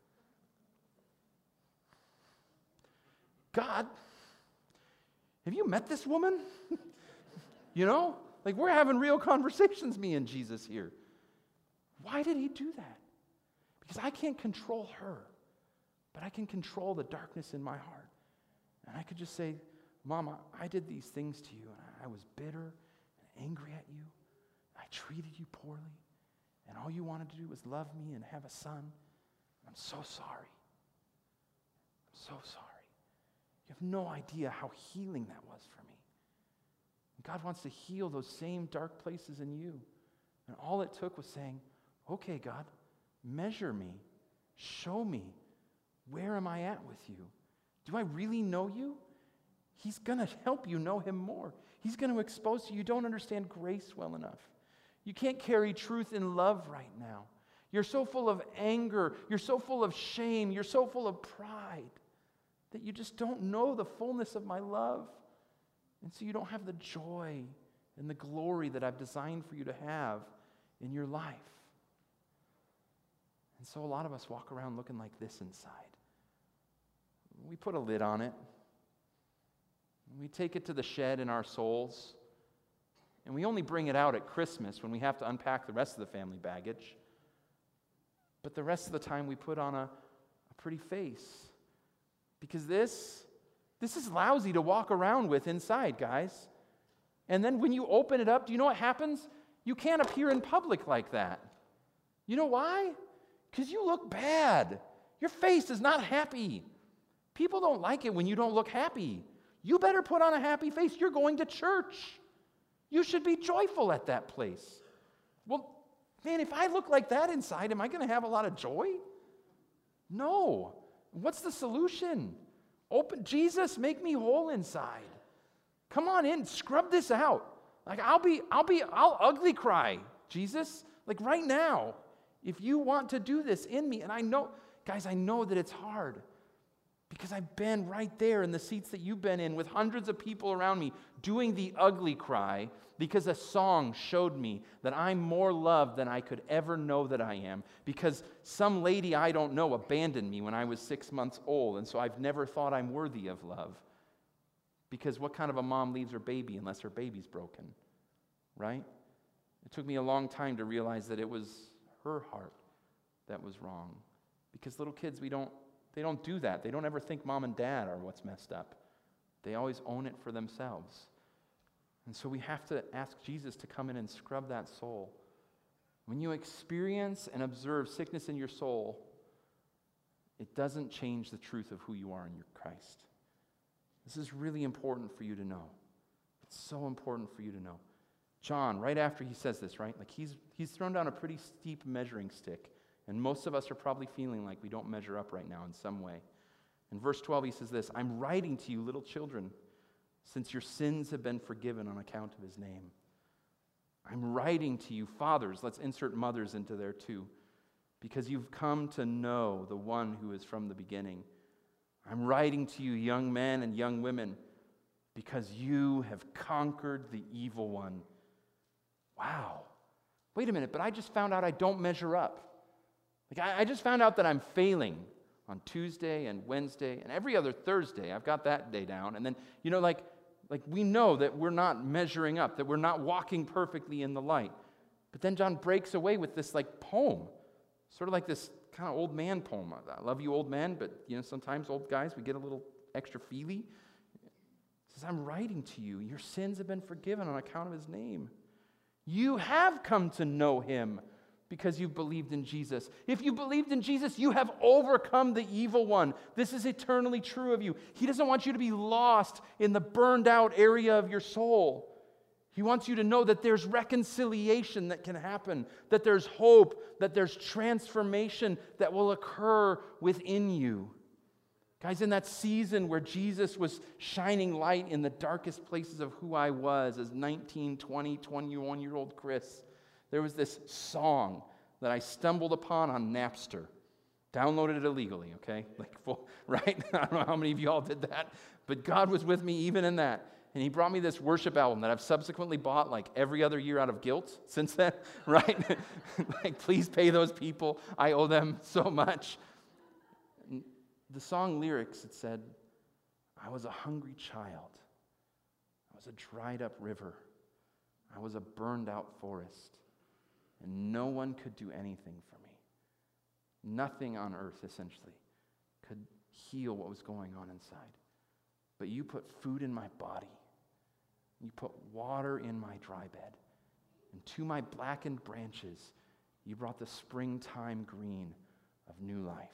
God, have you met this woman? You know? We're having real conversations, me and Jesus here. Why did he do that? Because I can't control her, but I can control the darkness in my heart. And I could just say, "Mama, I did these things to you, and I was bitter and angry at you. I treated you poorly, and all you wanted to do was love me and have a son. I'm so sorry. I'm so sorry." You have no idea how healing that was for me. And God wants to heal those same dark places in you. And all it took was saying, "Okay, God, measure me. Show me. Where am I at with you? Do I really know you?" He's going to help you know him more. He's going to expose you. You don't understand grace well enough. You can't carry truth in love right now. You're so full of anger. You're so full of shame. You're so full of pride that you just don't know the fullness of my love. And so you don't have the joy and the glory that I've designed for you to have in your life. And so a lot of us walk around looking like this inside. We put a lid on it. We take it to the shed in our souls. And we only bring it out at Christmas when we have to unpack the rest of the family baggage. but the rest of the time we put on a pretty face. Because this is lousy to walk around with inside, guys. And then when you open it up, do you know what happens? You can't appear in public like that. You know why? Because you look bad. Your face is not happy. People don't like it when you don't look happy. You better put on a happy face. You're going to church. You should be joyful at that place. Well, man, if I look like that inside, am I going to have a lot of joy? No. What's the solution? Jesus, make me whole inside. Come on in, scrub this out. Like I'll ugly cry, Jesus, like right now, if you want to do this in me. And I know, guys, I know that it's hard because I've been right there in the seats that you've been in with hundreds of people around me doing the ugly cry because a song showed me that I'm more loved than I could ever know that I am, because some lady I don't know abandoned me when I was 6 months old, and so I've never thought I'm worthy of love. Because what kind of a mom leaves her baby unless her baby's broken, right? It took me a long time to realize that it was her heart that was wrong. Because little kids, they don't do that. They don't ever think mom and dad are what's messed up. They always own it for themselves. And so we have to ask Jesus to come in and scrub that soul. When you experience and observe sickness in your soul, it doesn't change the truth of who you are in your Christ. This is really important for you to know. It's so important for you to know. John, right after he says this, right? Like he's thrown down a pretty steep measuring stick. And most of us are probably feeling like we don't measure up right now in some way. In verse 12, he says this, I'm writing to you, little children, since your sins have been forgiven on account of his name. I'm writing to you, fathers, let's insert mothers into there too, because you've come to know the one who is from the beginning. I'm writing to you, young men and young women, because you have conquered the evil one. Wow. Wait a minute, but I just found out I don't measure up. Like I just found out that I'm failing on Tuesday and Wednesday and every other Thursday. I've got that day down. And then, like we know that we're not measuring up, that we're not walking perfectly in the light. But then John breaks away with this like poem, sort of like this kind of old man poem. I love you, old men, but sometimes old guys, we get a little extra feely. He says, I'm writing to you. Your sins have been forgiven on account of his name. You have come to know him because you've believed in Jesus. If you believed in Jesus, you have overcome the evil one. This is eternally true of you. He doesn't want you to be lost in the burned out area of your soul. He wants you to know that there's reconciliation that can happen, that there's hope, that there's transformation that will occur within you. Guys, in that season where Jesus was shining light in the darkest places of who I was as 19, 20, 21-year-old Chris, there was this song that I stumbled upon on Napster. Downloaded it illegally, okay? Right? I don't know how many of you all did that, but God was with me even in that. And he brought me this worship album that I've subsequently bought like every other year out of guilt since then, right? Like, please pay those people. I owe them so much. And the song lyrics, it said, I was a hungry child. I was a dried up river. I was a burned out forest. And no one could do anything for me. Nothing on earth, essentially, could heal what was going on inside. But you put food in my body. You put water in my dry bed. And to my blackened branches, you brought the springtime green of new life.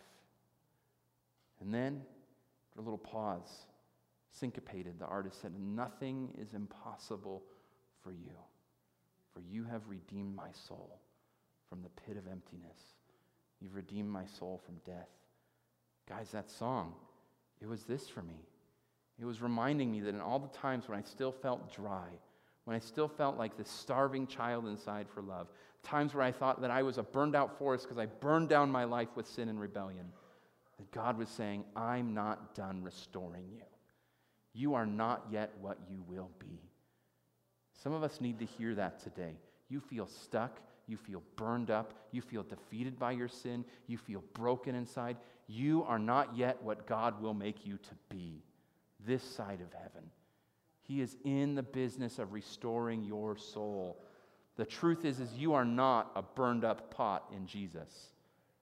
And then, for a little pause, syncopated, the artist said, nothing is impossible for you. For you have redeemed my soul from the pit of emptiness. You've redeemed my soul from death. Guys, that song, it was this for me. It was reminding me that in all the times when I still felt dry, when I still felt like this starving child inside for love, times where I thought that I was a burned out forest because I burned down my life with sin and rebellion, that God was saying, I'm not done restoring you. You are not yet what you will be. Some of us need to hear that today. You feel stuck. You feel burned up. You feel defeated by your sin. You feel broken inside. You are not yet what God will make you to be this side of heaven. He is in the business of restoring your soul. The truth is you are not a burned up pot in Jesus.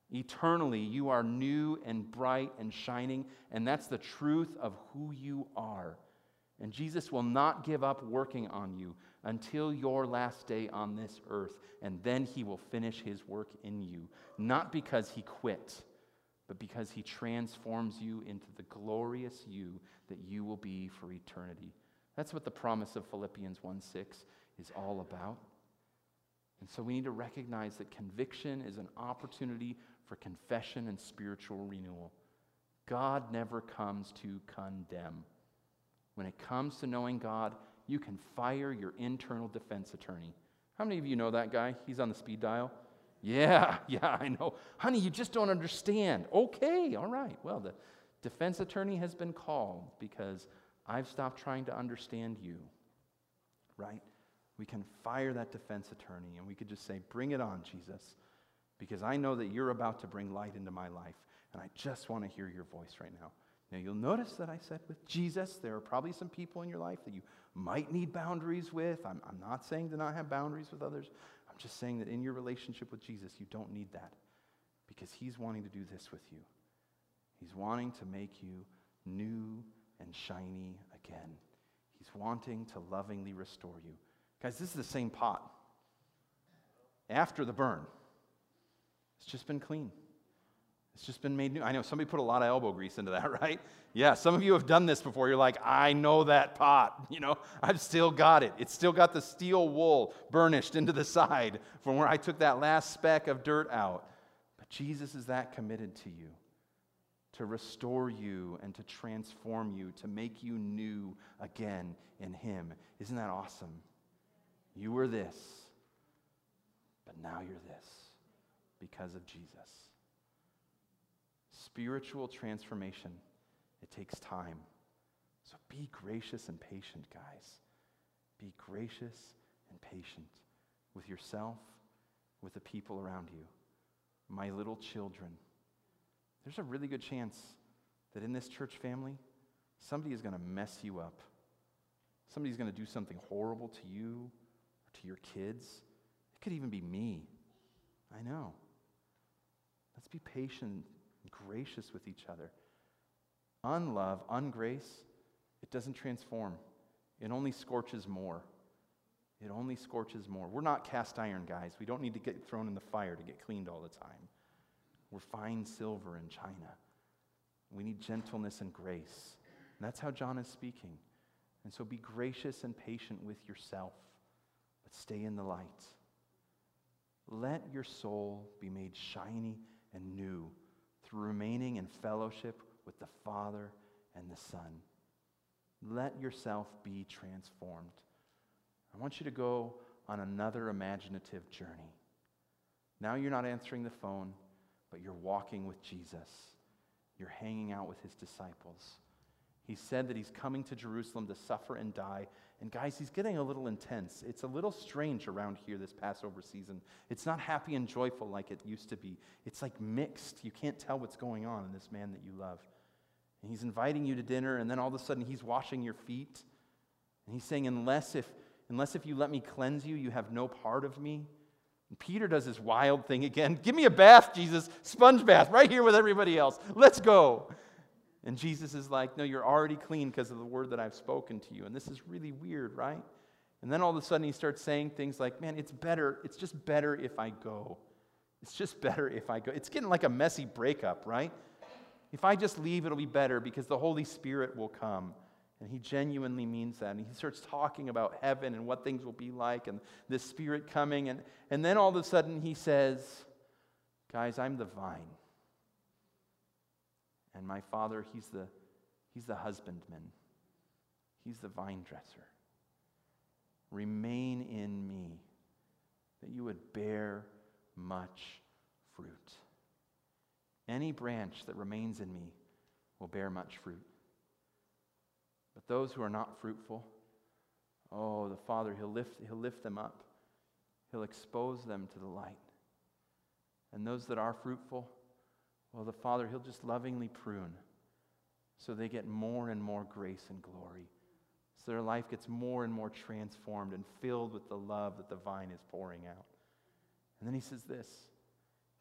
Eternally, you are new and bright and shining, and that's the truth of who you are. And Jesus will not give up working on you until your last day on this earth, and then he will finish his work in you, not because he quit, but because he transforms you into the glorious you that you will be for eternity. That's what the promise of Philippians 1:6 is all about. And so we need to recognize that conviction is an opportunity for confession and spiritual renewal. God never comes to condemn. When it comes to knowing God, you can fire your internal defense attorney. How many of you know that guy? He's on the speed dial. Yeah, I know. Honey, you just don't understand. Okay, all right. Well, the defense attorney has been called because I've stopped trying to understand you, right? We can fire that defense attorney and we could just say, bring it on, Jesus, because I know that you're about to bring light into my life, and I just want to hear your voice right now. Now, you'll notice that I said with Jesus, there are probably some people in your life that you might need boundaries with. I'm not saying to not have boundaries with others. I'm just saying that in your relationship with Jesus, you don't need that, because he's wanting to do this with you. He's wanting to make you new and shiny again. He's wanting to lovingly restore you. Guys, this is the same pot. After the burn, it's just been clean. It's just been made new. I know somebody put a lot of elbow grease into that, right? Yeah, some of you have done this before. You're like, I know that pot. I've still got it. It's still got the steel wool burnished into the side from where I took that last speck of dirt out. But Jesus is that committed to you, to restore you and to transform you, to make you new again in him. Isn't that awesome? You were this, but now you're this because of Jesus. Spiritual transformation, it takes time. So be gracious and patient, guys. Be gracious and patient with yourself, with the people around you. My little children, there's a really good chance that in this church family, somebody is going to mess you up. Somebody's going to do something horrible to you or to your kids. It could even be me. I know. Let's be patient, gracious with each other. Unlove, ungrace, it doesn't transform. It only scorches more. It only scorches more. We're not cast iron, guys. We don't need to get thrown in the fire to get cleaned all the time. We're fine silver and china. We need gentleness and grace. And that's how John is speaking. And so be gracious and patient with yourself, but stay in the light. Let your soul be made shiny and new through remaining in fellowship with the Father and the Son. Let yourself be transformed. I want you to go on another imaginative journey. Now you're not answering the phone, but you're walking with Jesus. You're hanging out with his disciples. He said that he's coming to Jerusalem to suffer and die. And guys, he's getting a little intense. It's a little strange around here this Passover season. It's not happy and joyful like it used to be. It's like mixed. You can't tell what's going on in this man that you love. And he's inviting you to dinner, and then all of a sudden he's washing your feet. And he's saying, unless if you let me cleanse you, you have no part of me. And Peter does this wild thing again. Give me a bath, Jesus. Sponge bath right here with everybody else. Let's go. And Jesus is like, no, you're already clean because of the word that I've spoken to you. And this is really weird, right? And then all of a sudden he starts saying things like, man, it's just better if I go. It's just better if I go. It's getting like a messy breakup, right? If I just leave, it'll be better because the Holy Spirit will come. And he genuinely means that. And he starts talking about heaven and what things will be like and the Spirit coming. And then all of a sudden he says, guys, I'm the vine. And my Father, he's the husbandman. He's the vine dresser. Remain in me, that you would bear much fruit. Any branch that remains in me will bear much fruit. But those who are not fruitful, the Father, he'll lift them up. He'll expose them to the light. And those that are fruitful, the Father, he'll just lovingly prune so they get more and more grace and glory. So their life gets more and more transformed and filled with the love that the vine is pouring out. And then he says this. He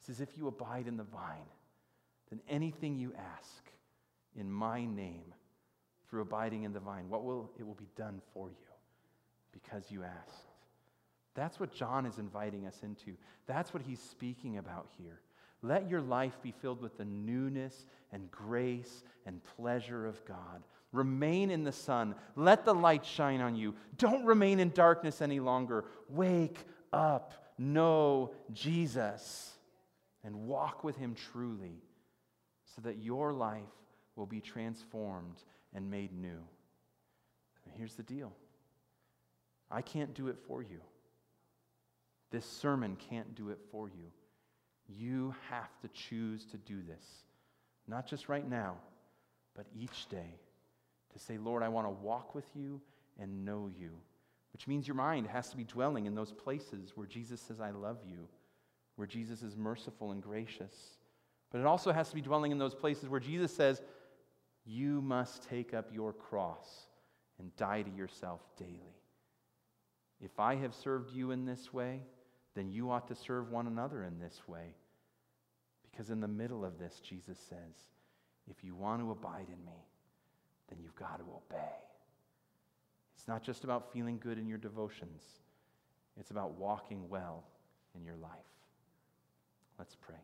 It says, if you abide in the vine, then anything you ask in my name through abiding in the vine, it will be done for you because you asked. That's what John is inviting us into. That's what he's speaking about here. Let your life be filled with the newness and grace and pleasure of God. Remain in the sun. Let the light shine on you. Don't remain in darkness any longer. Wake up. Know Jesus and walk with him truly so that your life will be transformed and made new. And here's the deal. I can't do it for you. This sermon can't do it for you. You have to choose to do this, not just right now, but each day, to say, Lord, I want to walk with you and know you, which means your mind has to be dwelling in those places where Jesus says, I love you, where Jesus is merciful and gracious. But it also has to be dwelling in those places where Jesus says, you must take up your cross and die to yourself daily. If I have served you in this way, then you ought to serve one another in this way. Because in the middle of this, Jesus says, if you want to abide in me, then you've got to obey. It's not just about feeling good in your devotions. It's about walking well in your life. Let's pray.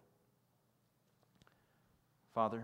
Father,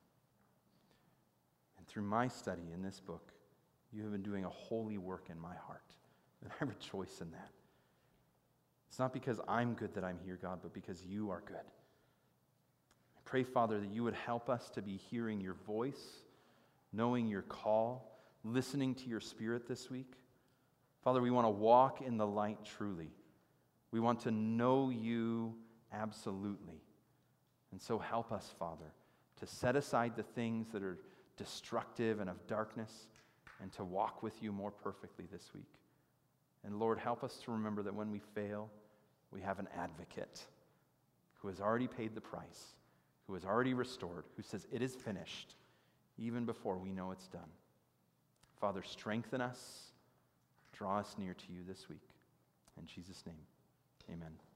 and through my study in this book, you have been doing a holy work in my heart, and I rejoice in that. It's not because I'm good that I'm here, God, but because you are good. I pray, Father, that you would help us to be hearing your voice, knowing your call, listening to your Spirit this week. Father, we want to walk in the light truly. We want to know you absolutely. And so help us, Father, to set aside the things that are destructive and of darkness and to walk with you more perfectly this week. And Lord, help us to remember that when we fail, we have an advocate who has already paid the price, who has already restored, who says it is finished, even before we know it's done. Father, strengthen us, draw us near to you this week. In Jesus' name, amen.